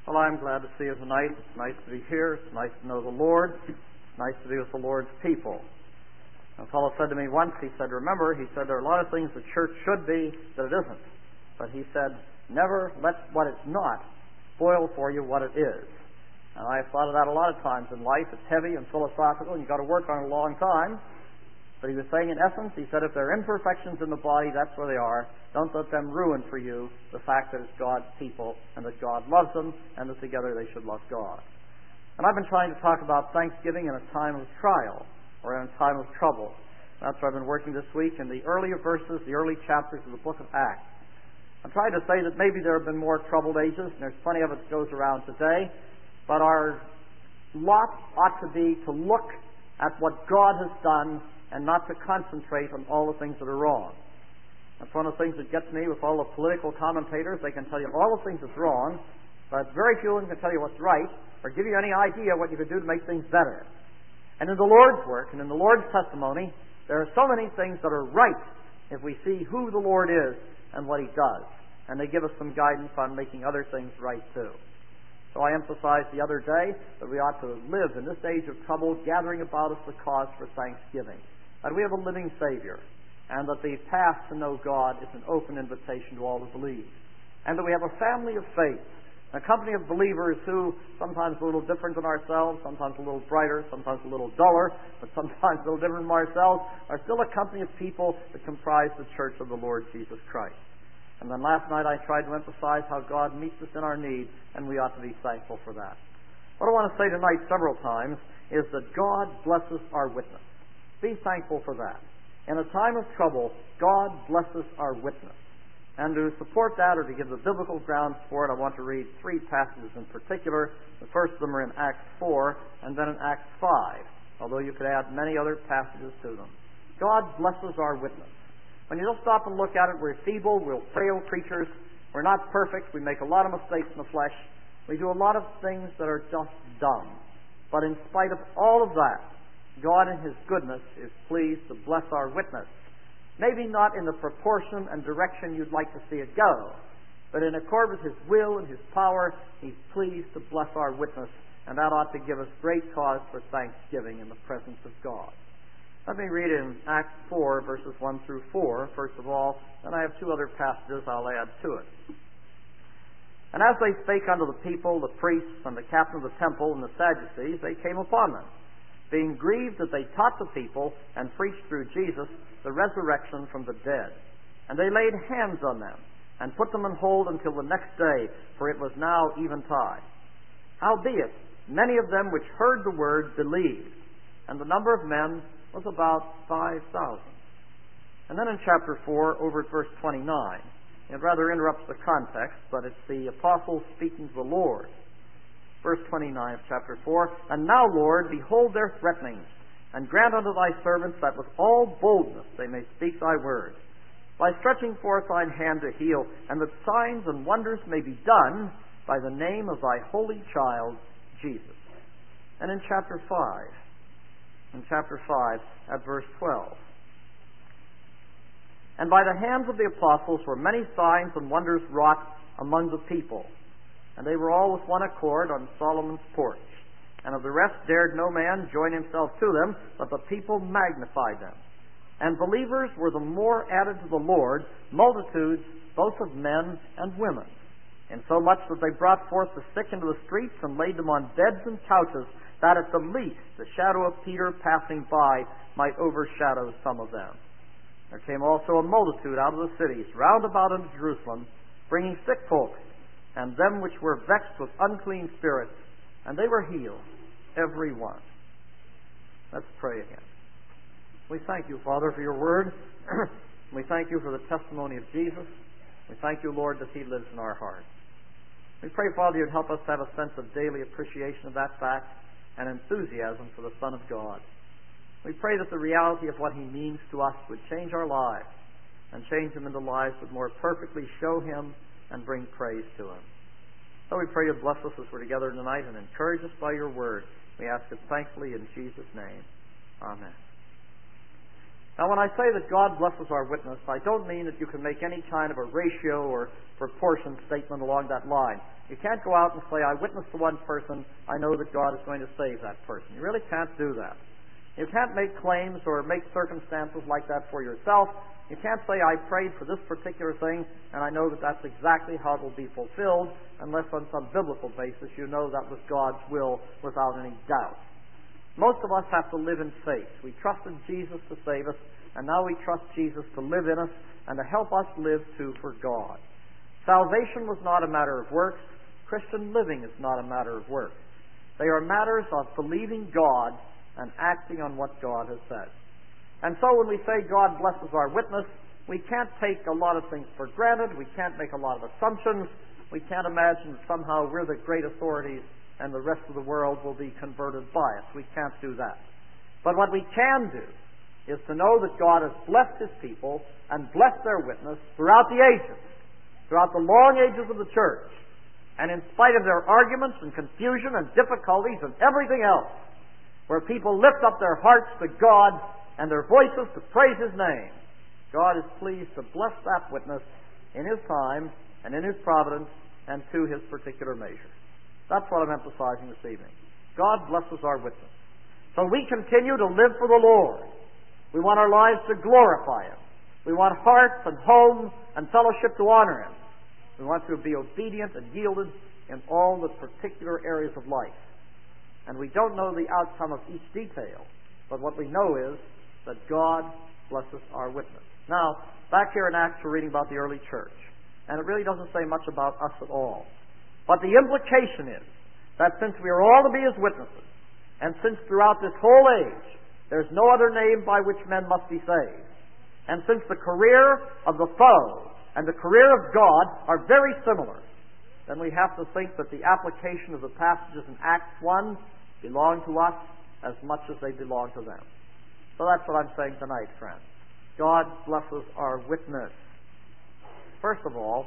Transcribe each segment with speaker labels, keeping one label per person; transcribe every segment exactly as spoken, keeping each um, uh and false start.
Speaker 1: Well, I'm glad to see you tonight. It's nice to be here. It's nice to know the Lord. It's nice to be with the Lord's people. A fellow said to me once, he said, remember, he said, there are a lot of things the church should be that it isn't. But he said, never let what it's not spoil for you what it is. And I've thought of that a lot of times in life. It's heavy and philosophical, and you've got to work on it a long time. But he was saying, in essence, he said, if there are imperfections in the body, that's where they are. Don't let them ruin for you the fact that it's God's people and that God loves them and that together they should love God. And I've been trying to talk about Thanksgiving in a time of trial or in a time of trouble. That's where I've been working this week in the earlier verses, the early chapters of the book of Acts. I'm trying to say that maybe there have been more troubled ages, and there's plenty of it that goes around today, but our lot ought to be to look at what God has done and not to concentrate on all the things that are wrong. That's one of the things that gets me with all the political commentators. They can tell you all the things that's wrong, but very few of them can tell you what's right or give you any idea what you could do to make things better. And in the Lord's work and in the Lord's testimony, there are so many things that are right if we see who the Lord is and what He does. And they give us some guidance on making other things right too. So I emphasized the other day that we ought to live in this age of trouble, gathering about us the cause for thanksgiving. That we have a living Savior, and that the path to know God is an open invitation to all who believe. And that we have a family of faith, a company of believers who, sometimes a little different than ourselves, sometimes a little brighter, sometimes a little duller, but sometimes a little different from ourselves, are still a company of people that comprise the church of the Lord Jesus Christ. And then last night I tried to emphasize how God meets us in our need, and we ought to be thankful for that. What I want to say tonight several times is that God blesses our witness. Be thankful for that. In a time of trouble, God blesses our witness. And to support that, or to give the biblical grounds for it, I want to read three passages in particular. The first of them are in Acts four, and then in Acts five, although you could add many other passages to them. God blesses our witness. When you just stop and look at it, we're feeble, we're frail creatures, we're not perfect, we make a lot of mistakes in the flesh, we do a lot of things that are just dumb. But in spite of all of that, God in His goodness is pleased to bless our witness. Maybe not in the proportion and direction you'd like to see it go, but in accord with His will and His power, He's pleased to bless our witness, and that ought to give us great cause for thanksgiving in the presence of God. Let me read in Acts four, verses one through four, first of all, and I have two other passages I'll add to it. And as they spake unto the people, the priests, and the captain of the temple, and the Sadducees, they came upon them, being grieved that they taught the people and preached through Jesus the resurrection from the dead. And they laid hands on them, and put them in hold until the next day, for it was now eventide. Howbeit, many of them which heard the word believed, and the number of men was about five thousand. And then in chapter four, over at verse twenty-nine, it rather interrupts the context, but it's the apostles speaking to the Lord. Verse twenty-nine of chapter four, And now, Lord, behold their threatenings, and grant unto thy servants that with all boldness they may speak thy word, by stretching forth thine hand to heal, and that signs and wonders may be done by the name of thy holy child, Jesus. And in chapter five, in chapter five, at verse twelve, And by the hands of the apostles were many signs and wonders wrought among the people, and they were all with one accord on Solomon's porch. And of the rest dared no man join himself to them, but the people magnified them. And believers were the more added to the Lord, multitudes both of men and women, insomuch that they brought forth the sick into the streets and laid them on beds and couches, that at the least the shadow of Peter passing by might overshadow some of them. There came also a multitude out of the cities round about unto Jerusalem, bringing sick folks, and them which were vexed with unclean spirits, and they were healed, every one. Let's pray again. We thank you, Father, for your word. We thank you for the testimony of Jesus. We thank you, Lord, that He lives in our hearts. We pray, Father, you'd help us to have a sense of daily appreciation of that fact and enthusiasm for the Son of God. We pray that the reality of what He means to us would change our lives and change them into lives that more perfectly show Him and bring praise to Him. So we pray you bless us as we're together tonight and encourage us by your word. We ask it thankfully in Jesus' name. Amen. Now, when I say that God blesses our witness, I don't mean that you can make any kind of a ratio or proportion statement along that line. You can't go out and say, I witnessed to one person, I know that God is going to save that person. You really can't do that. You can't make claims or make circumstances like that for yourself. You can't say, I prayed for this particular thing, and I know that that's exactly how it will be fulfilled, unless on some biblical basis you know that was God's will without any doubt. Most of us have to live in faith. We trusted Jesus to save us, and now we trust Jesus to live in us and to help us live too for God. Salvation was not a matter of works. Christian living is not a matter of works. They are matters of believing God and acting on what God has said. And so when we say God blesses our witness, we can't take a lot of things for granted. We can't make a lot of assumptions. We can't imagine that somehow we're the great authorities and the rest of the world will be converted by us. We can't do that. But what we can do is to know that God has blessed His people and blessed their witness throughout the ages, throughout the long ages of the church. And in spite of their arguments and confusion and difficulties and everything else, where people lift up their hearts to God and their voices to praise His name, God is pleased to bless that witness in His time and in His providence and to His particular measure. That's what I'm emphasizing this evening. God blesses our witness. So we continue to live for the Lord. We want our lives to glorify Him. We want hearts and homes and fellowship to honor Him. We want to be obedient and yielded in all the particular areas of life. And we don't know the outcome of each detail, but what we know is that God blesses our witness. Now, back here in Acts, we're reading about the early church, and it really doesn't say much about us at all. But the implication is that since we are all to be His witnesses, and since throughout this whole age there's no other name by which men must be saved, and since the career of the foe and the career of God are very similar, then we have to think that the application of the passages in Acts one belong to us as much as they belong to them. So that's what I'm saying tonight, friends. God blesses our witness. First of all,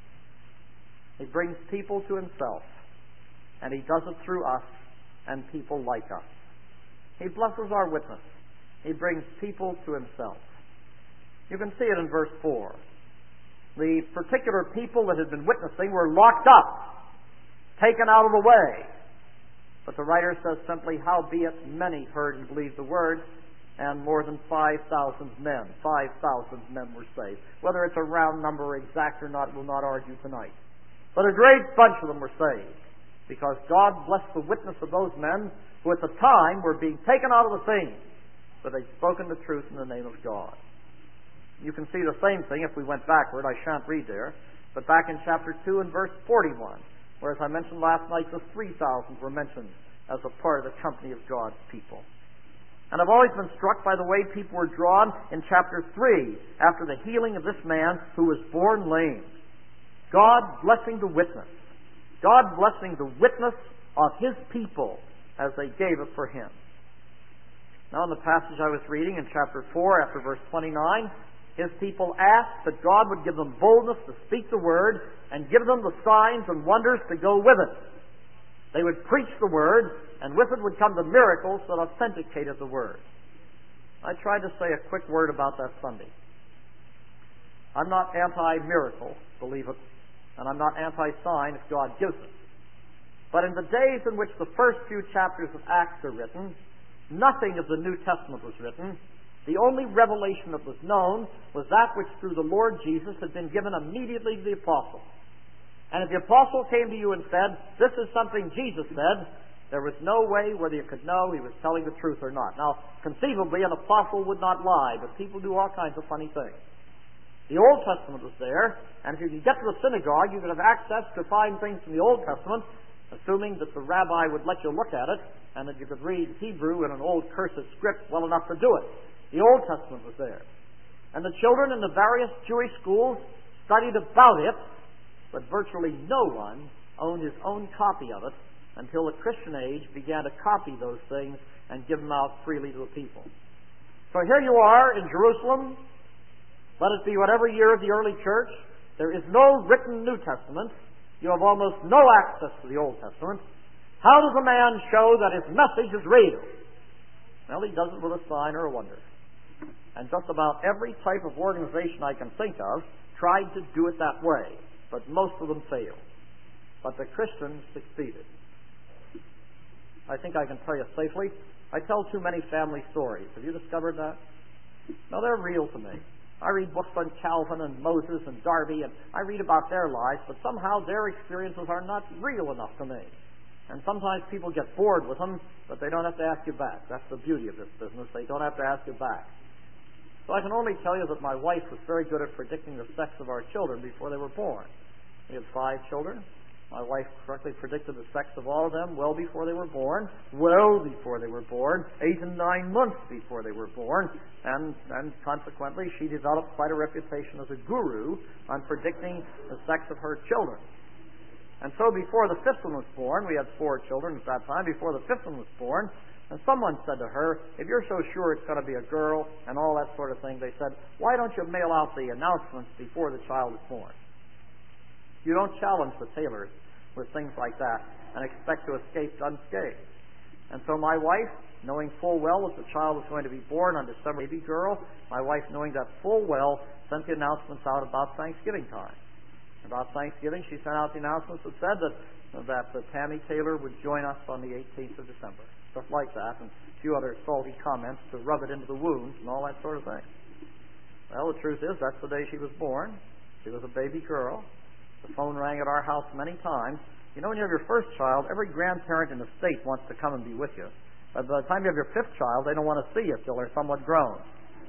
Speaker 1: He brings people to Himself, and He does it through us and people like us. He blesses our witness. He brings people to Himself. You can see it in verse four. The particular people that had been witnessing were locked up, taken out of the way. But the writer says simply, howbeit many heard and believed the word, and more than five thousand men, five thousand men were saved. Whether it's a round number or exact or not, we'll not argue tonight. But a great bunch of them were saved, because God blessed the witness of those men who at the time were being taken out of the scene, but they'd spoken the truth in the name of God. You can see the same thing if we went backward. I shan't read there. But back in chapter two and verse forty-one, where, as I mentioned last night, the three thousand were mentioned as a part of the company of God's people. And I've always been struck by the way people were drawn in chapter three after the healing of this man who was born lame. God blessing the witness. God blessing the witness of His people as they gave it for Him. Now in the passage I was reading in chapter four after verse twenty-nine, His people asked that God would give them boldness to speak the word and give them the signs and wonders to go with it. They would preach the word, and with it would come the miracles that authenticated the word. I tried to say a quick word about that Sunday. I'm not anti-miracle, believe it, and I'm not anti-sign if God gives it. But in the days in which the first few chapters of Acts are written, nothing of the New Testament was written. The only revelation that was known was that which through the Lord Jesus had been given immediately to the apostle. And if the apostle came to you and said, this is something Jesus said, there was no way whether you could know he was telling the truth or not. Now, conceivably, an apostle would not lie, but people do all kinds of funny things. The Old Testament was there, and if you could get to the synagogue, you could have access to find things from the Old Testament, assuming that the rabbi would let you look at it, and that you could read Hebrew in an old cursive script well enough to do it. The Old Testament was there. And the children in the various Jewish schools studied about it, but virtually no one owned his own copy of it until the Christian age began to copy those things and give them out freely to the people. So here you are in Jerusalem. Let it be whatever year of the early church. There is no written New Testament. You have almost no access to the Old Testament. How does a man show that his message is real? Well, he does it with a sign or a wonder. And just about every type of organization I can think of tried to do it that way, but most of them failed. But the Christians succeeded. I think I can tell you safely, I tell too many family stories. Have you discovered that? No, they're real to me. I read books on Calvin and Moses and Darby, and I read about their lives, but somehow their experiences are not real enough to me. And sometimes people get bored with them, but they don't have to ask you back. That's the beauty of this business. They don't have to ask you back. So I can only tell you that my wife was very good at predicting the sex of our children before they were born. We had five children. My wife correctly predicted the sex of all of them well before they were born, well before they were born, eight and nine months before they were born, and, and consequently she developed quite a reputation as a guru on predicting the sex of her children. And so before the fifth one was born, we had four children at that time, before the fifth one was born, and someone said to her, if you're so sure it's going to be a girl and all that sort of thing, they said, why don't you mail out the announcements before the child is born? You don't challenge the tailors with things like that and expect to escape unscathed. And so my wife, knowing full well that the child was going to be born on December, baby girl, my wife, knowing that full well, sent the announcements out about Thanksgiving time. About Thanksgiving, she sent out the announcements that said that that uh, Tammy Taylor would join us on the eighteenth of December. Just like that, and a few other salty comments to rub it into the wounds and all that sort of thing. Well, the truth is, that's the day she was born. She was a baby girl. The phone rang at our house many times. You know, when you have your first child, every grandparent in the state wants to come and be with you. But by the time you have your fifth child, they don't want to see you till they're somewhat grown.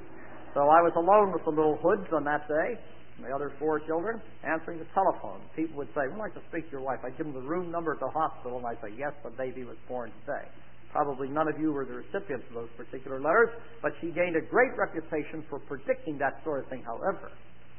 Speaker 1: So I was alone with the little hoods on that day, and the other four children, answering the telephone. People would say, we'd like to speak to your wife. I'd give them the room number at the hospital, and I'd say, yes, the baby was born today. Probably none of you were the recipients of those particular letters, but she gained a great reputation for predicting that sort of thing, however.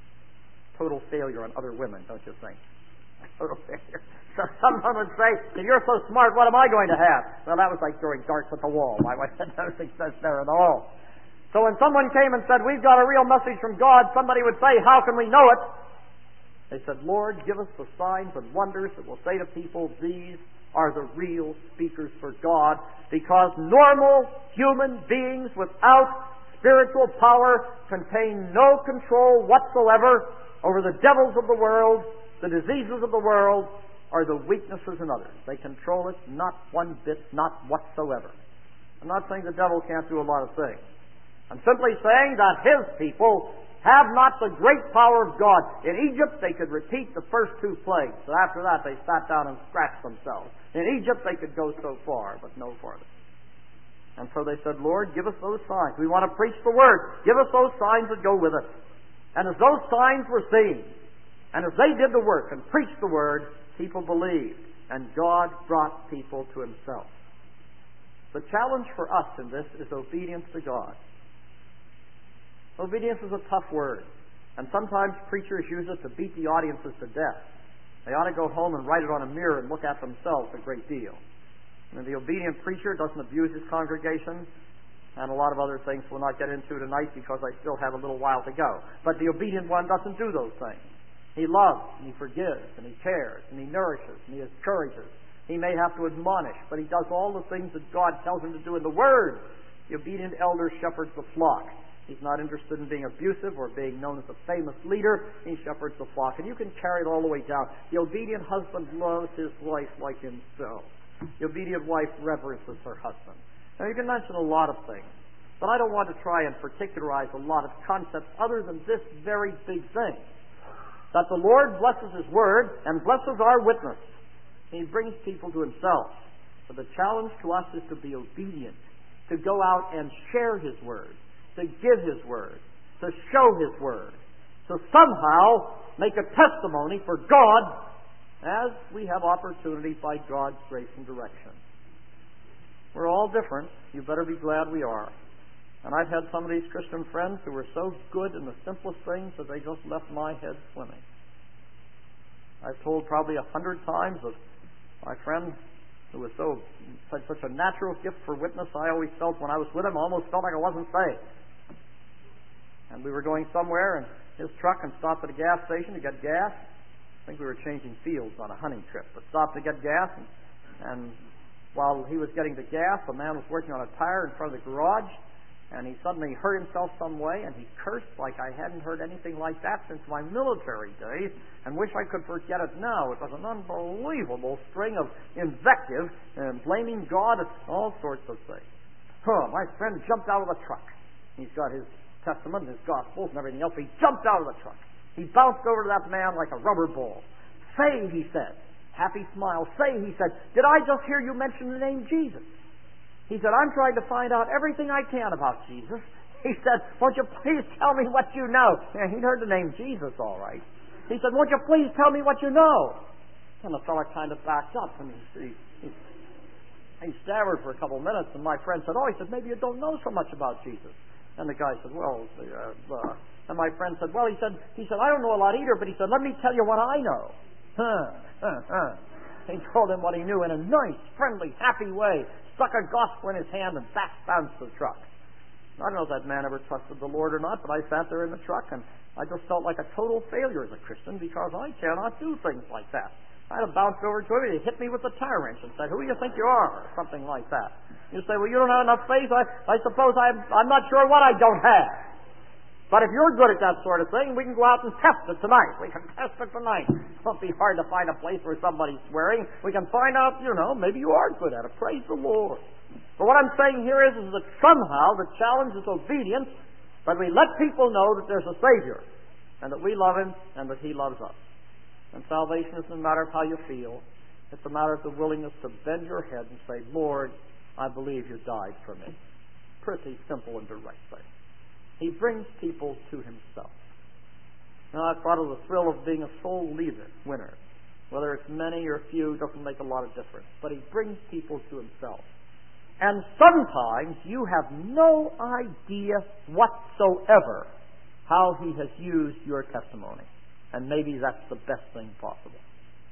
Speaker 1: Total failure on other women, don't you think? Total failure. So someone would say, if you're so smart, what am I going to have? Well, that was like throwing darts at the wall. My wife had no success there at all. So when someone came and said, we've got a real message from God, somebody would say, how can we know it? They said, Lord, give us the signs and wonders that will say to people, these are the real speakers for God, because normal human beings without spiritual power contain no control whatsoever over the devils of the world, the diseases of the world, or the weaknesses in others. They control it not one bit, not whatsoever. I'm not saying the devil can't do a lot of things. I'm simply saying that his people have not the great power of God. In Egypt, they could repeat the first two plagues. So after that, they sat down and scratched themselves. In Egypt, they could go so far, but no farther. And so they said, Lord, give us those signs. We want to preach the Word. Give us those signs that go with it. And as those signs were seen, and as they did the work and preached the Word, people believed, and God brought people to Himself. The challenge for us in this is obedience to God. Obedience is a tough word, and sometimes preachers use it to beat the audiences to death. They ought to go home and write it on a mirror and look at themselves a great deal. And the obedient preacher doesn't abuse his congregation, and a lot of other things we'll not get into tonight because I still have a little while to go. But the obedient one doesn't do those things. He loves, and he forgives, and he cares, and he nourishes, and he encourages. He may have to admonish, but he does all the things that God tells him to do in the Word. The obedient elder shepherds the flock. He's not interested in being abusive or being known as a famous leader. He shepherds the flock. And you can carry it all the way down. The obedient husband loves his wife like himself. The obedient wife reverences her husband. Now, you can mention a lot of things, but I don't want to try and particularize a lot of concepts other than this very big thing, that the Lord blesses His Word and blesses our witness. He brings people to Himself. But the challenge to us is to be obedient, to go out and share His Word, to give His Word, to show His Word, to somehow make a testimony for God as we have opportunity by God's grace and direction. We're all different. You better be glad we are. And I've had some of these Christian friends who were so good in the simplest things that they just left my head swimming. I've told probably a hundred times of my friend who was so had such a natural gift for witness. I always felt when I was with him, I almost felt like I wasn't saved. And we were going somewhere in his truck and stopped at a gas station to get gas. I think we were changing fields on a hunting trip, but stopped to get gas. And, and while he was getting the gas, a man was working on a tire in front of the garage. And he suddenly hurt himself some way, and he cursed like I hadn't heard anything like that since my military days, and wish I could forget it now. It was an unbelievable string of invective and blaming God and all sorts of things. Huh, my friend jumped out of the truck. He's got his Testament and his Gospels and everything else. He jumped out of the truck. He bounced over to that man like a rubber ball. Say, he said, happy smile, say, he said, did I just hear you mention the name Jesus? He said, I'm trying to find out everything I can about Jesus. He said, won't you please tell me what you know? Yeah, he'd heard the name Jesus all right. He said, won't you please tell me what you know? And the fellow kind of backed up, and he, he, he, he stammered for a couple of minutes, and my friend said, oh, he said, maybe you don't know so much about Jesus. And the guy said, well, uh, uh, and my friend said, well, he said, he said, I don't know a lot either, but he said, let me tell you what I know. Huh, huh, huh. He told him what he knew in a nice, friendly, happy way, stuck a gospel in his hand, and back bounced the truck. I don't know if that man ever trusted the Lord or not, but I sat there in the truck, and I just felt like a total failure as a Christian because I cannot do things like that. I'd have bounced over to him, and he hit me with the tire wrench and said, who do you think you are? Or something like that. You say, well, you don't have enough faith. I, I suppose I'm, I'm not sure what I don't have. But if you're good at that sort of thing, we can go out and test it tonight. We can test it tonight. It won't be hard to find a place where somebody's swearing. We can find out, you know, maybe you are good at it. Praise the Lord. But what I'm saying here is, is that somehow the challenge is obedience, but we let people know that there's a Savior, and that we love Him, and that He loves us. And salvation isn't a matter of how you feel. It's a matter of the willingness to bend your head and say, Lord, I believe you died for me. Pretty simple and direct thing. He brings people to Himself. Now, I thought of the thrill of being a soul leader, winner. Whether it's many or few doesn't make a lot of difference. But He brings people to Himself. And sometimes you have no idea whatsoever how He has used your testimony. And maybe that's the best thing possible.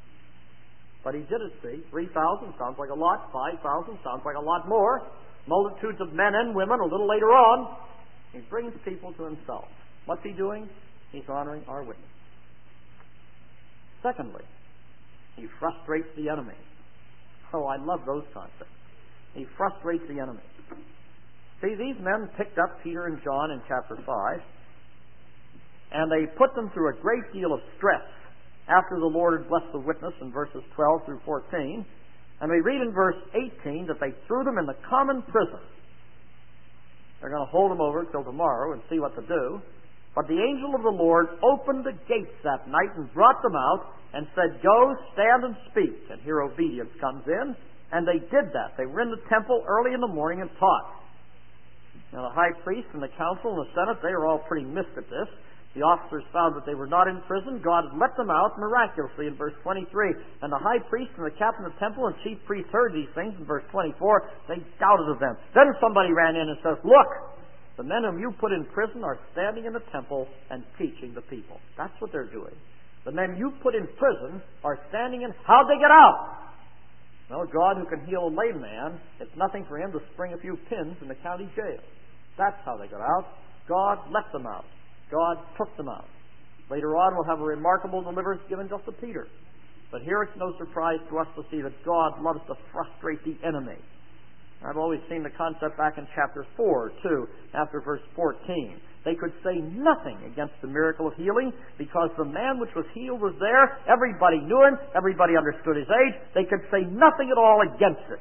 Speaker 1: But He did it, see. three thousand sounds like a lot. five thousand sounds like a lot more. Multitudes of men and women a little later on. He brings people to Himself. What's He doing? He's honoring our witness. Secondly, He frustrates the enemy. Oh, I love those concepts. He frustrates the enemy. See, these men picked up Peter and John in chapter five, and they put them through a great deal of stress after the Lord had blessed the witness in verses twelve through fourteen. And we read in verse eighteen that they threw them in the common prison. They're going to hold them over till tomorrow and see what to do. But the angel of the Lord opened the gates that night and brought them out and said, go, stand and speak. And here obedience comes in. And they did that. They were in the temple early in the morning and taught. Now the high priest and the council and the senate, they were all pretty missed at this. The officers found that they were not in prison. God had let them out miraculously in verse twenty-three. And the high priest and the captain of the temple and chief priests heard these things in verse twenty-four. They doubted of them. Then somebody ran in and says, look, the men whom you put in prison are standing in the temple and teaching the people. That's what they're doing. The men you put in prison are standing in. How'd they get out? Well, God, who can heal a lame man, it's nothing for Him to spring a few pins in the county jail. That's how they got out. God let them out. God took them out. Later on, we'll have a remarkable deliverance given just to Peter. But here it's no surprise to us to see that God loves to frustrate the enemy. I've always seen the concept back in chapter four, too, after verse fourteen. They could say nothing against the miracle of healing because the man which was healed was there. Everybody knew him. Everybody understood his age. They could say nothing at all against it.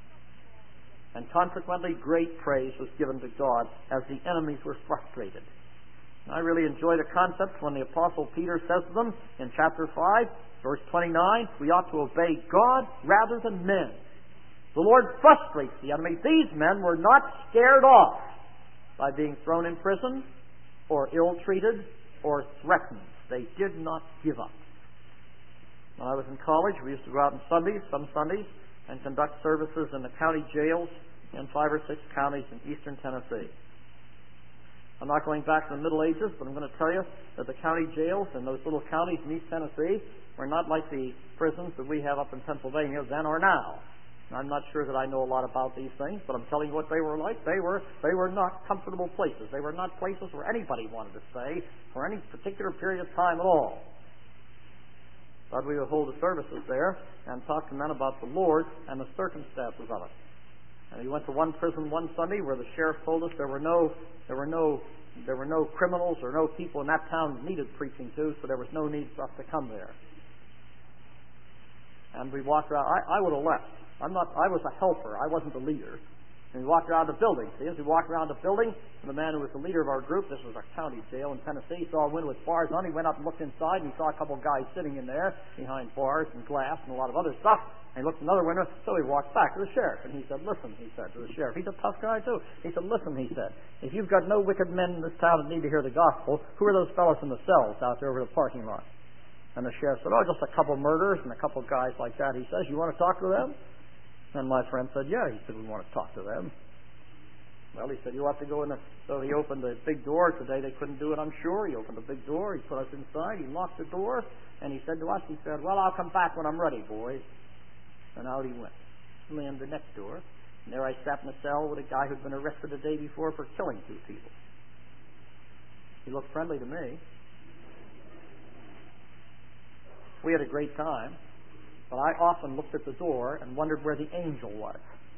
Speaker 1: And consequently, great praise was given to God as the enemies were frustrated. I really enjoy the concept when the Apostle Peter says to them in chapter five, verse twenty-nine, we ought to obey God rather than men. The Lord frustrates the enemy. These men were not scared off by being thrown in prison or ill-treated or threatened. They did not give up. When I was in college, we used to go out on Sundays, some Sundays, and conduct services in the county jails in five or six counties in eastern Tennessee. I'm not going back to the Middle Ages, but I'm going to tell you that the county jails in those little counties in East Tennessee were not like the prisons that we have up in Pennsylvania then or now. I'm not sure that I know a lot about these things, but I'm telling you what they were like. They were they were not comfortable places. They were not places where anybody wanted to stay for any particular period of time at all. But we would hold the services there and talk to men about the Lord and the circumstances of it. And he went to one prison one Sunday where the sheriff told us there were no, there were no, there were no criminals or no people in that town that needed preaching to, so there was no need for us to come there. And we walked around. I, I would have left. I'm not. I was a helper. I wasn't the leader. And we walked around the building. See, as we walked around the building, and the man who was the leader of our group, this was our county jail in Tennessee, saw a window with bars on. He went up and looked inside, and he saw a couple of guys sitting in there behind bars and glass and a lot of other stuff. And he looked in another window, so he walked back to the sheriff. And he said, listen, he said to the sheriff. He's a tough guy, too. He said, listen, he said, if you've got no wicked men in this town that need to hear the gospel, who are those fellows in the cells out there over the parking lot? And the sheriff said, oh, just a couple of murderers and a couple of guys like that. He says, you want to talk to them? And my friend said, yeah. He said, we want to talk to them. Well, he said, you ought to go in. The... So he opened the big door. Today they couldn't do it, I'm sure. He opened the big door. He put us inside. He locked the door. And he said to us, he said, well, I'll come back when I'm ready, boys. And out he went. Slammed the next door. And there I sat in a cell with a guy who'd been arrested the day before for killing two people. He looked friendly to me. We had a great time. But I often looked at the door and wondered where the angel was.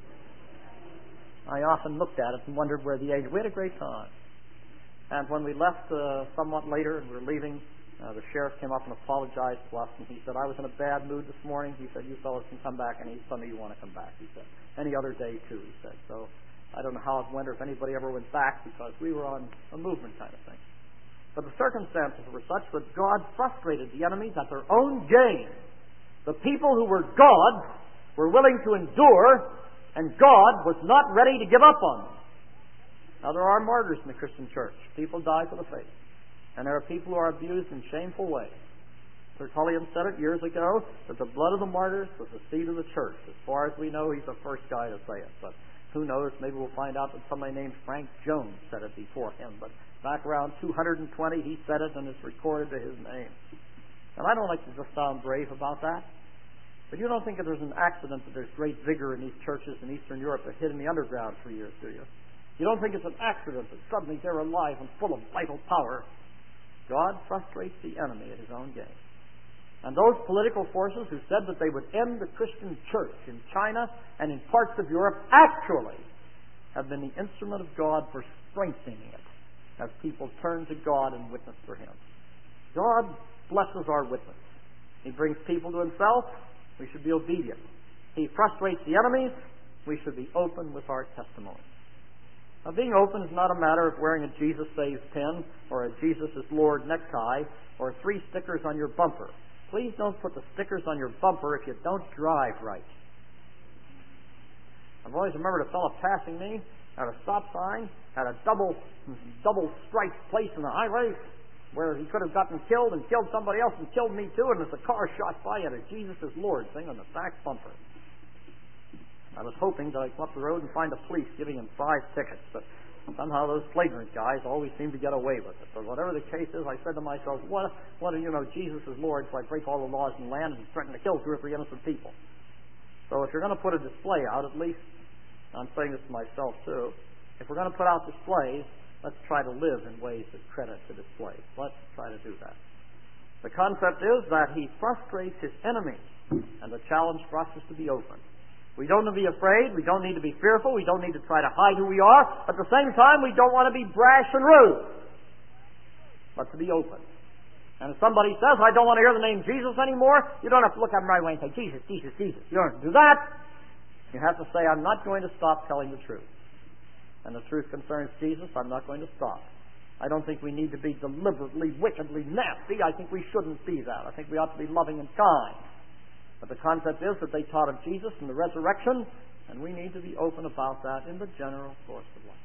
Speaker 1: I often looked at it and wondered where the angel... We had a great time. And when we left uh, somewhat later and we were leaving, uh, the sheriff came up and apologized to us. And he said, I was in a bad mood this morning. He said, you fellows can come back any Sunday you want to come back, he said. Any other day, too, he said. So I don't know how it went or if anybody ever went back because we were on a movement kind of thing. But the circumstances were such that God frustrated the enemies at their own gain. The people who were God's were willing to endure, and God was not ready to give up on them. Now, there are martyrs in the Christian church. People die for the faith. And there are people who are abused in shameful ways. Tertullian said it years ago, that the blood of the martyrs was the seed of the church. As far as we know, he's the first guy to say it. But who knows, maybe we'll find out that somebody named Frank Jones said it before him. But back around two hundred twenty, he said it, and it's recorded to his name. And I don't like to just sound brave about that. But you don't think that there's an accident that there's great vigor in these churches in Eastern Europe that hid in the underground for years, do you? You don't think it's an accident that suddenly they're alive and full of vital power. God frustrates the enemy at his own game. And those political forces who said that they would end the Christian church in China and in parts of Europe actually have been the instrument of God for strengthening it as people turn to God and witness for Him. God blesses our witness. He brings people to Himself. We should be obedient. He frustrates the enemies. We should be open with our testimony. Now, being open is not a matter of wearing a Jesus Saves pin or a Jesus is Lord necktie or three stickers on your bumper. Please don't put the stickers on your bumper if you don't drive right. I've always remembered a fellow passing me at a stop sign at a double double striped place in the highway where he could have gotten killed and killed somebody else and killed me too, and as the car shot by, he had a Jesus is Lord thing on the back bumper. I was hoping that I'd come up the road and find the police giving him five tickets, but somehow those flagrant guys always seem to get away with it. But whatever the case is, I said to myself, what, what do you know, Jesus is Lord, so I break all the laws in the land and threaten to kill two or three innocent people. So if you're going to put a display out, at least, I'm saying this to myself too, if we're going to put out displays, let's try to live in ways that credit the display. Let's try to do that. The concept is that he frustrates his enemies, and the challenge for us is to be open. We don't need to be afraid. We don't need to be fearful. We don't need to try to hide who we are. At the same time, we don't want to be brash and rude, but to be open. And if somebody says, I don't want to hear the name Jesus anymore, you don't have to look at them right away and say, Jesus, Jesus, Jesus. You don't have to do that. You have to say, I'm not going to stop telling the truth. And the truth concerns Jesus, I'm not going to stop. I don't think we need to be deliberately, wickedly nasty. I think we shouldn't be that. I think we ought to be loving and kind. But the concept is that they taught of Jesus and the resurrection, and we need to be open about that in the general course of life.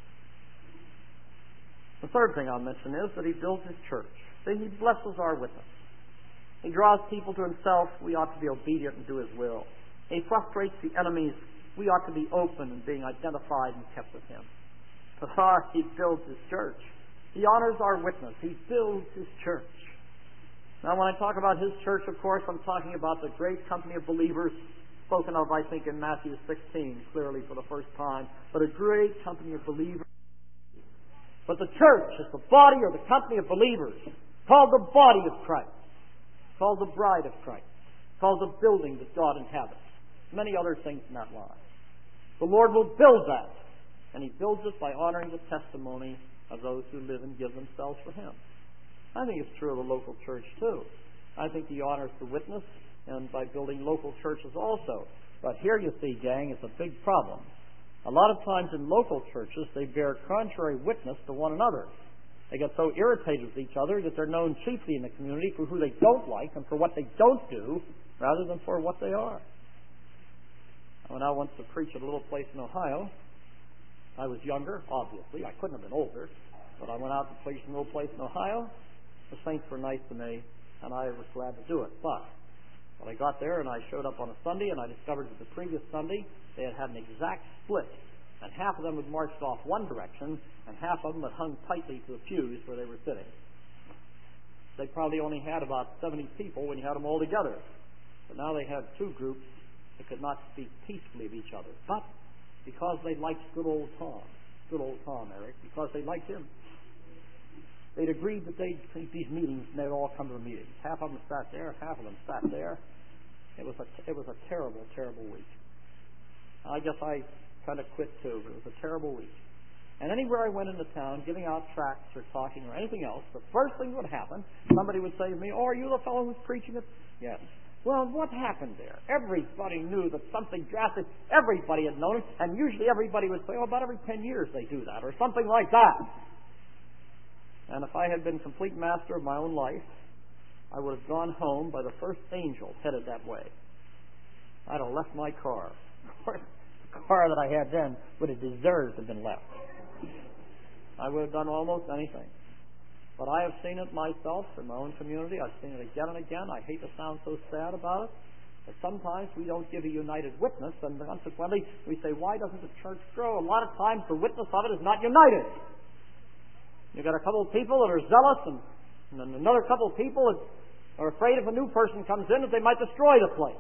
Speaker 1: The third thing I'll mention is that he builds his church. Then he blesses our witness. He draws people to himself. We ought to be obedient and do his will. He frustrates the enemies. We ought to be open and being identified and kept with him. But he builds his church. He honors our witness. He builds his church. Now, when I talk about his church, of course, I'm talking about the great company of believers spoken of, I think, in Matthew sixteen, clearly for the first time. But a great company of believers. But the church is the body or the company of believers, called the body of Christ, called the bride of Christ, called the building that God inhabits. Many other things in that line. The Lord will build that. And He builds it by honoring the testimony of those who live and give themselves for Him. I think it's true of the local church, too. I think He honors the witness and by building local churches also. But here, you see, gang, it's a big problem. A lot of times in local churches, they bear contrary witness to one another. They get so irritated with each other that they're known chiefly in the community for who they don't like and for what they don't do, rather than for what they are. I went out once to preach at a little place in Ohio. I was younger, obviously. I couldn't have been older. But I went out to preach in a little place in Ohio. The saints were nice to me, and I was glad to do it. But when I got there and I showed up on a Sunday, and I discovered that the previous Sunday they had had an exact split. And half of them had marched off one direction, and half of them had hung tightly to the pews where they were sitting. They probably only had about seventy people when you had them all together. But now they had two groups that could not speak peacefully of each other. But because they liked good old Tom, good old Tom, Eric, because they liked him, they'd agreed that they'd take these meetings and they'd all come to the meetings. Half of them sat there, half of them sat there. It was a, it was a terrible, terrible week. I guess I kind of quit too, but it was a terrible week. And anywhere I went into town, giving out tracts or talking or anything else, the first thing that would happen, somebody would say to me, "Oh, are you the fellow who's preaching it?" "Yes." "Well, what happened there?" Everybody knew that something drastic, everybody had known it, and usually everybody would say, "Oh, about every ten years they do that," or something like that. And if I had been complete master of my own life, I would have gone home by the first angel headed that way. I'd have left my car. The car that I had then would have deserved to have been left. I would have done almost anything. But I have seen it myself in my own community. I've seen it again and again. I hate to sound so sad about it, but sometimes we don't give a united witness, and consequently we say, "Why doesn't the church grow?" A lot of times the witness of it is not united. You've got a couple of people that are zealous, and, and then another couple of people that are afraid if a new person comes in that they might destroy the place.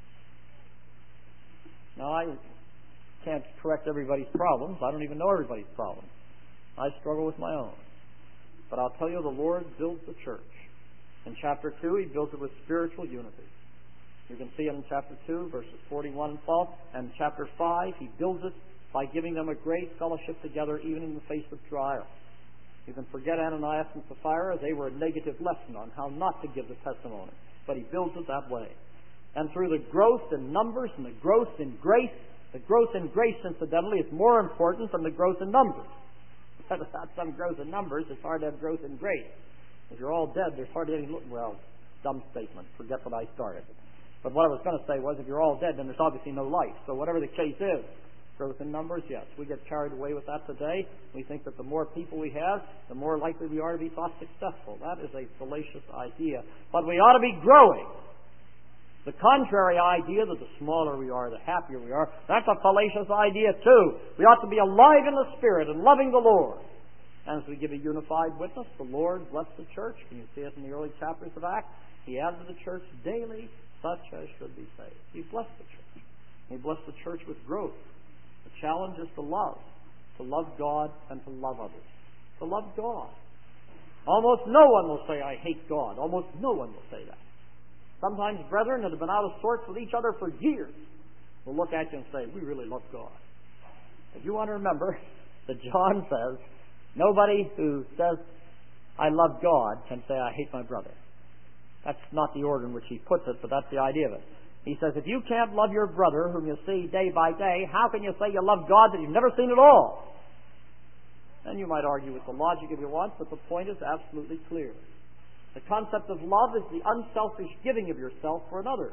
Speaker 1: Now, I can't correct everybody's problems. I don't even know everybody's problems. I struggle with my own. But I'll tell you, the Lord builds the church. In chapter two, He builds it with spiritual unity. You can see it in chapter two, verses forty-one and twelve. And chapter five, He builds it by giving them a great fellowship together, even in the face of trial. You can forget Ananias and Sapphira. They were a negative lesson on how not to give the testimony. But He builds it that way. And through the growth in numbers and the growth in grace, the growth in grace, incidentally, is more important than the growth in numbers. Without some growth in numbers, it's hard to have growth in grace. If you're all dead, there's hardly any... Well, dumb statement. Forget what I started. But what I was going to say was, if you're all dead, then there's obviously no life. So whatever the case is, growth in numbers, yes. We get carried away with that today. We think that the more people we have, the more likely we are to be thought successful. That is a fallacious idea. But we ought to be growing. The contrary idea that the smaller we are, the happier we are, that's a fallacious idea too. We ought to be alive in the Spirit and loving the Lord. And as we give a unified witness, the Lord blessed the church. Can you see it in the early chapters of Acts? He added to the church daily such as should be saved. He blessed the church. He blessed the church with growth. The challenge is to love. To love God and to love others. To love God. Almost no one will say, "I hate God." Almost no one will say that. Sometimes brethren that have been out of sorts with each other for years will look at you and say, "We really love God." If you want to remember that John says, nobody who says, "I love God," can say, "I hate my brother." That's not the order in which he puts it, but that's the idea of it. He says, if you can't love your brother whom you see day by day, how can you say you love God that you've never seen at all? Then you might argue with the logic if you want, but the point is absolutely clear. The concept of love is the unselfish giving of yourself for another.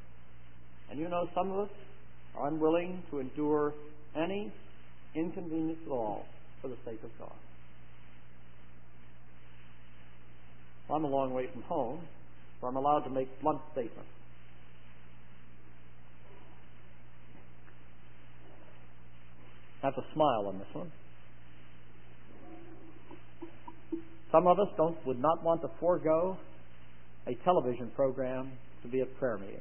Speaker 1: And you know, some of us are unwilling to endure any inconvenience at all for the sake of God. I'm a long way from home, so I'm allowed to make blunt statements. I have to smile on this one. Some of us don't would not want to forego a television program to be a prayer meeting.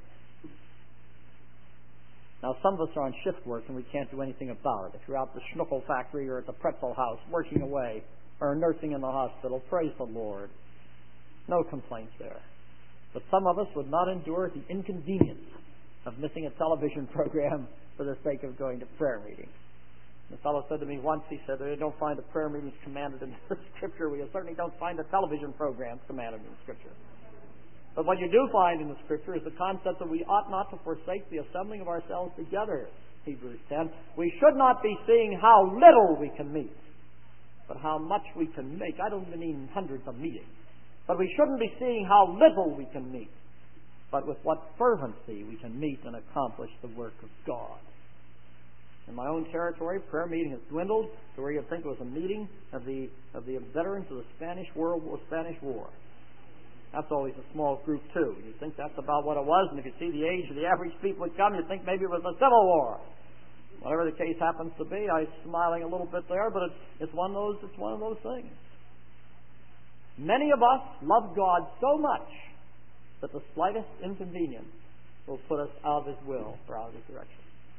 Speaker 1: Now, some of us are on shift work and we can't do anything about it. If you're out at the schnuckle factory or at the pretzel house working away or nursing in the hospital, praise the Lord. No complaints there. But some of us would not endure the inconvenience of missing a television program for the sake of going to prayer meeting. The fellow said to me once, he said, "We don't find the prayer meetings commanded in the Scripture. We certainly don't find the television programs commanded in the Scripture. But what you do find in the Scripture is the concept that we ought not to forsake the assembling of ourselves together." Hebrews ten. We should not be seeing how little we can meet, but how much we can make. I don't mean hundreds of meetings. But we shouldn't be seeing how little we can meet, but with what fervency we can meet and accomplish the work of God. In my own territory, prayer meeting has dwindled to where you'd think it was a meeting of the of the veterans of the Spanish World War, Spanish War. That's always a small group too. You think that's about what it was, and if you see the age of the average people that come, you think maybe it was a civil war. Whatever the case happens to be, I'm smiling a little bit there, but it's, it's one of those. It's one of those things. Many of us love God so much that the slightest inconvenience will put us out of His will or out of His direction.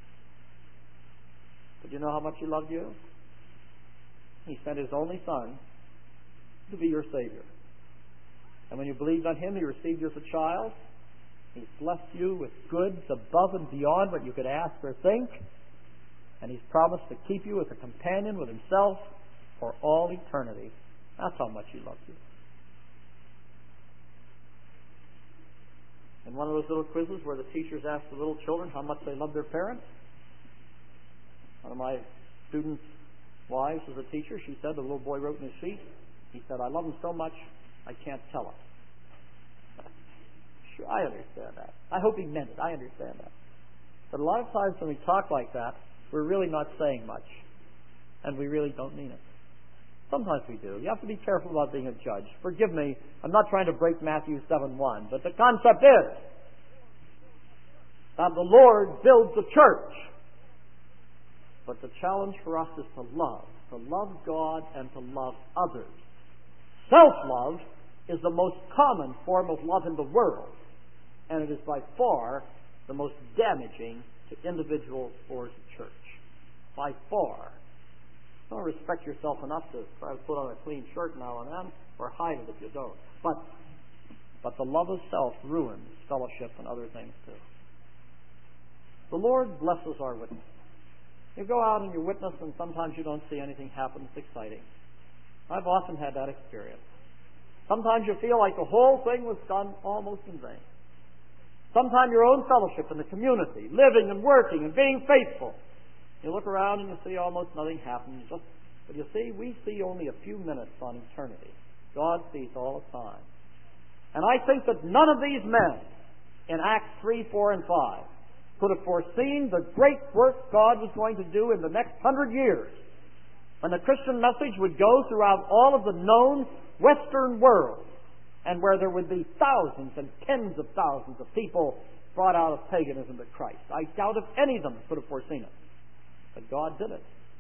Speaker 1: But you know how much He loved you? He sent His only Son to be your Savior. And when you believed on Him, He received you as a child. He's blessed you with goods above and beyond what you could ask or think. And He's promised to keep you as a companion with Himself for all eternity. That's how much He loves you. In one of those little quizzes where the teachers ask the little children how much they love their parents, one of my students' wives was a teacher. She said, the little boy wrote in his sheet, he said, "I love him so much, I can't tell it." Sure, I understand that. I hope he meant it. I understand that. But a lot of times when we talk like that, we're really not saying much. And we really don't mean it. Sometimes we do. You have to be careful about being a judge. Forgive me, I'm not trying to break Matthew seven one, but the concept is that the Lord builds a church. But the challenge for us is to love. To love God and to love others. Self-love is the most common form of love in the world. And it is by far the most damaging to individuals or to church. By far. Don't respect yourself enough to try to put on a clean shirt now and then, or hide it if you don't. But, but the love of self ruins fellowship and other things too. The Lord blesses our witness. You go out and you witness, and sometimes you don't see anything happen that's exciting. I've often had that experience. Sometimes you feel like the whole thing was done almost in vain. Sometimes your own fellowship in the community, living and working and being faithful. You look around and you see almost nothing happen. Just, but you see, we see only a few minutes on eternity. God sees all the time. And I think that none of these men in Acts three, four, and five could have foreseen the great work God was going to do in the next hundred years, when the Christian message would go throughout all of the known Western world, and where there would be thousands and tens of thousands of people brought out of paganism to Christ. I doubt if any of them could have foreseen it. But God did it.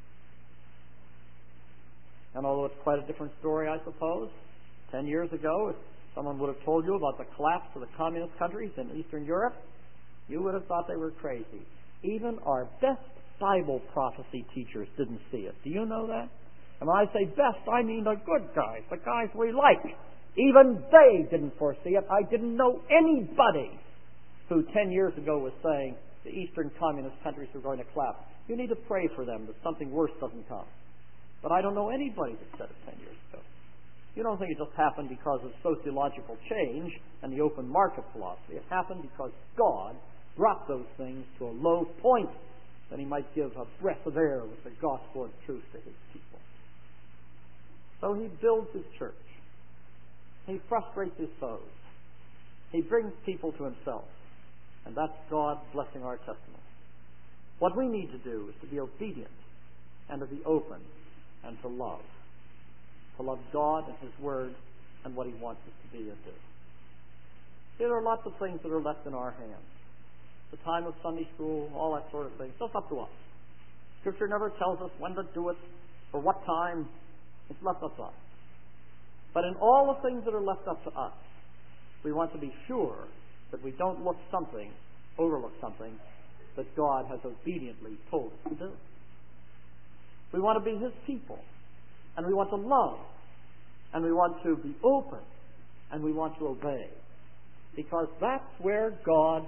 Speaker 1: And although it's quite a different story, I suppose, ten years ago, if someone would have told you about the collapse of the communist countries in Eastern Europe, you would have thought they were crazy. Even our best Bible prophecy teachers didn't see it. Do you know that? And when I say best, I mean the good guys, the guys we like. Even they didn't foresee it. I didn't know anybody who ten years ago was saying the Eastern communist countries were going to collapse. You need to pray for them that something worse doesn't come. But I don't know anybody that said it ten years ago. You don't think it just happened because of sociological change and the open market philosophy. It happened because God brought those things to a low point that He might give a breath of air with the gospel and truth to His people. So He builds His church. He frustrates His foes. He brings people to Himself. And that's God blessing our testimony. What we need to do is to be obedient and to be open and to love. To love God and His Word and what He wants us to be and do. There are lots of things that are left in our hands. The time of Sunday school, all that sort of thing. It's just up to us. Scripture never tells us when to do it, or what time. It's left up to us. But in all the things that are left up to us, we want to be sure that we don't look something, overlook something that God has obediently told us to do. We want to be His people, and we want to love, and we want to be open, and we want to obey, because that's where God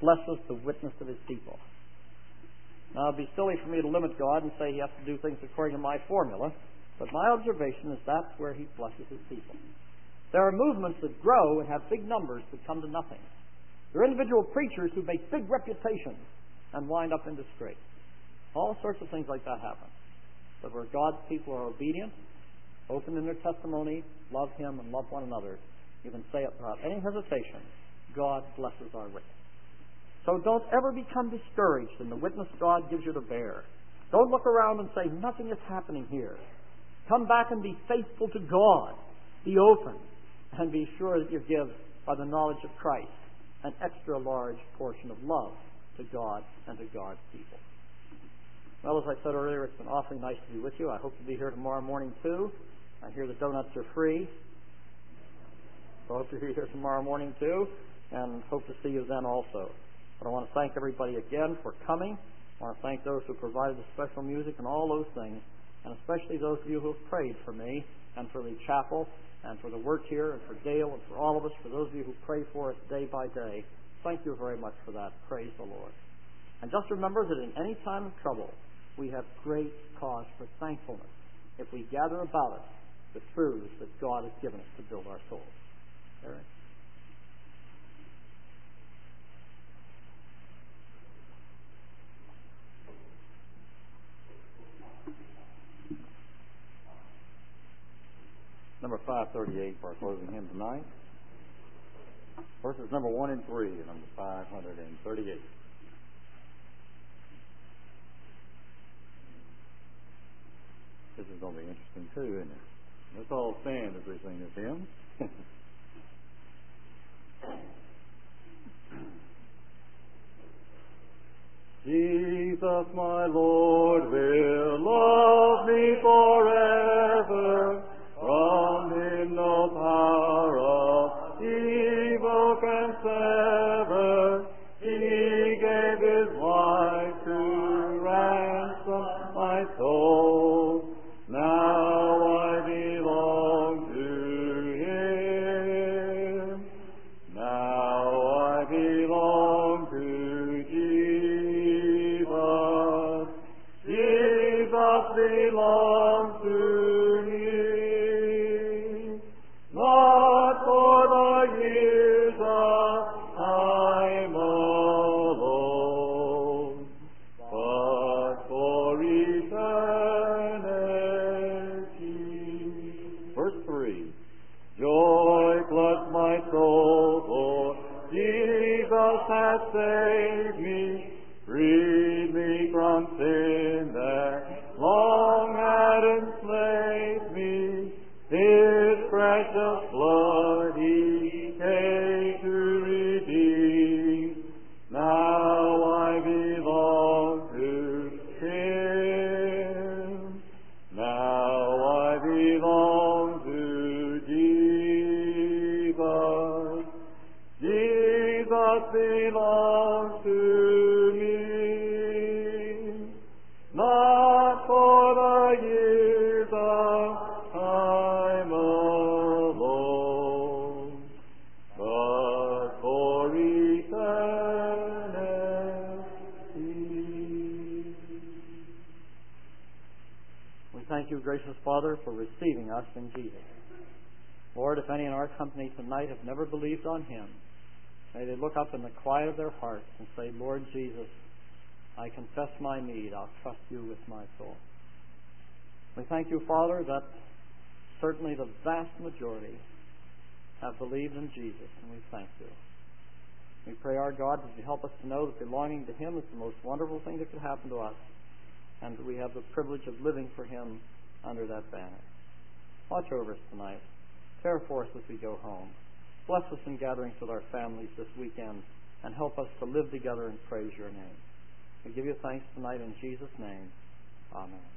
Speaker 1: blesses the witness of his people. Now, it'd be silly for me to limit God and say he has to do things according to my formula, but my observation is that's where he blesses his people. There are movements that grow and have big numbers that come to nothing. There are individual preachers who make big reputations and wind up in disgrace. All sorts of things like that happen. But where God's people are obedient, open in their testimony, love him and love one another, you can say it without any hesitation, God blesses our witness. So don't ever become discouraged in the witness God gives you to bear. Don't look around and say, nothing is happening here. Come back and be faithful to God. Be open and be sure that you give, by the knowledge of Christ, an extra large portion of love to God and to God's people. Well, as I said earlier, it's been awfully nice to be with you. I hope to be here tomorrow morning too. I hear the donuts are free. So I hope you're here tomorrow morning too, and hope to see you then also. But I want to thank everybody again for coming. I want to thank those who provided the special music and all those things, and especially those of you who have prayed for me and for the chapel and for the work here and for Dale and for all of us, for those of you who pray for us day by day. Thank you very much for that. Praise the Lord. And just remember that in any time of trouble, we have great cause for thankfulness if we gather about us the truths that God has given us to build our souls. Eric?
Speaker 2: Number five thirty-eight for our closing hymn tonight. Verses number one and three, number five thirty-eight. This is going to be interesting too, isn't it? Let's all stand as we sing this hymn. Jesus, my Lord, will love me forever. From him no power of evil can sever. He gave his life to ransom my soul. Now I belong to him. Now I belong to Jesus. Jesus belongs to me. Not for the years I'm alone, but for eternity. Verse three. Joy floods my soul, for Jesus has saved me, freed me from sin that long had enslaved me. His precious blood he paid to redeem. Now I belong to him. Now I belong to Jesus. Jesus belongs to me. Not for the years of I'm alone, but for eternity.
Speaker 1: We thank you, gracious Father, for receiving us in Jesus. Lord, if any in our company tonight have never believed on him, may they look up in the quiet of their hearts and say, Lord Jesus, I confess my need. I'll trust you with my soul. We thank you, Father, that certainly the vast majority have believed in Jesus, and we thank you. We pray, our God, that you help us to know that belonging to him is the most wonderful thing that could happen to us, and that we have the privilege of living for him under that banner. Watch over us tonight. Care for us as we go home. Bless us in gatherings with our families this weekend, and help us to live together and praise your name. We give you thanks tonight in Jesus' name. Amen.